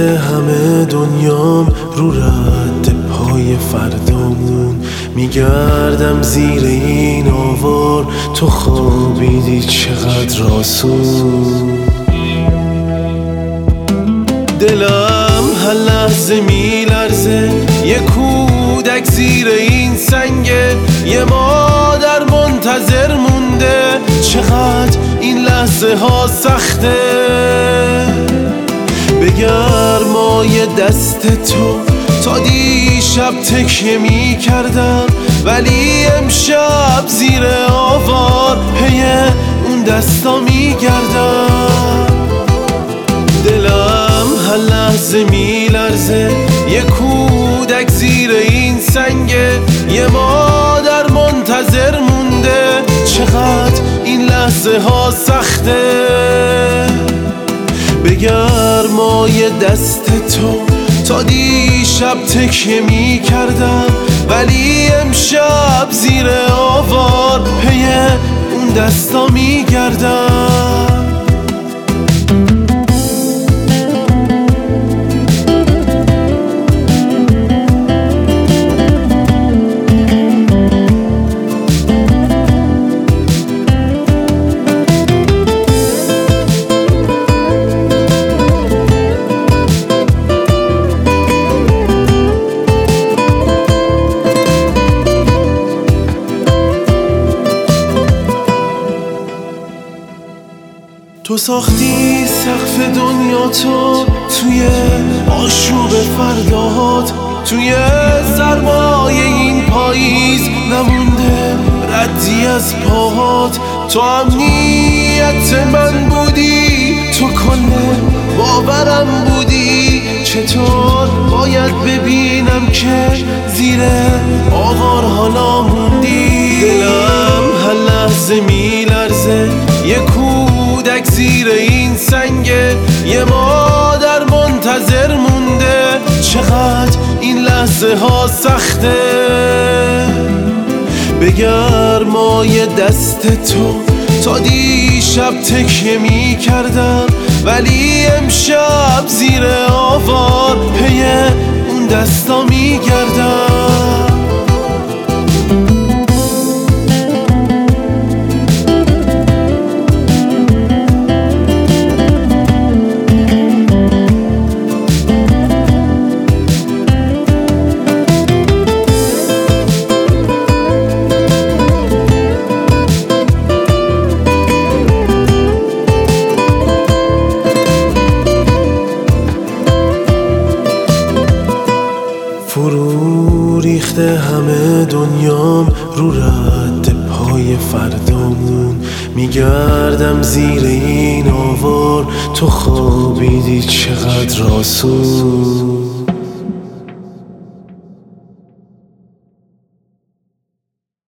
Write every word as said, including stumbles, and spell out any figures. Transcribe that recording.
ریخته همه دنیام رو رد پای فردامون، میگردم زیر این آوار، تو خوابیدی چقدر آسون. دلم هر لحظه میلرزه، یه کودک زیر این سنگه، یه مادر منتظر مونده، چقدر این لحظه ها سخته. به گرمای دست تو تا دیشب تکیه می کردم، ولی امشب زیر آوار پی اون دستا می گردم. دلم هر لحظه می لرزه، یه کودک زیر این سنگه، یه مادر منتظر مونده، چقدر این لحظه ها سخته. به گرمای دست تو تا دیشب تکیه می کردم، ولی امشب زیر آوار پی اون دستا می گردم. تو ساختی سقف دنیا تو توی آشوب فرداهات، توی سرمایه این پاییز نمونده ردی از پاهات. تو امنیت من بودی، تو کل باورم بودی، چطور باید ببینم که زیر آوار حالا موندی. دلم هر لحظه میلرزه، یه کودک زیر این سنگه، یه مادر منتظر مونده، چقدر این لحظه ها سخته. به گرمای دست تو تا دیشب تکیه می کردم، ولی امشب زیر آوار پی اون دستا می گردم. فرو ریخته همه دنیام رو رد پای فردامون، میگردم زیر این آوار، تو خوابیدی چقدر آسون.